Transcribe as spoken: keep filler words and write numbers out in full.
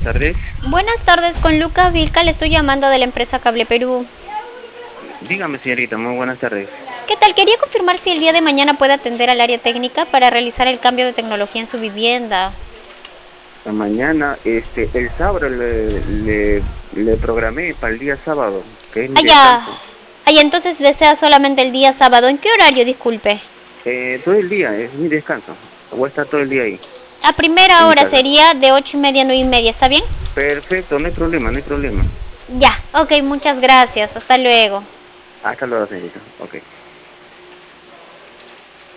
tardes. Buenas tardes, con Lucas Vilca le estoy llamando de la empresa Cable Perú. Dígame, señorita, muy buenas tardes. ¿Qué tal? Quería confirmar si el día de mañana puede atender al área técnica para realizar el cambio de tecnología en su vivienda. Mañana, este, el sábado le, le, le programé para el día sábado, que es mi Ah, ya. descanso. Ah, ya, entonces desea solamente el día sábado. ¿En qué horario, disculpe? Eh, todo el día, es mi descanso. Voy a estar todo el día ahí, A primera en mi hora casa. sería de ocho y media a nueve y media, ¿está bien? Perfecto, no hay problema, no hay problema. Ya, ok, muchas gracias. Hasta luego. Hasta luego, señorita. Ok.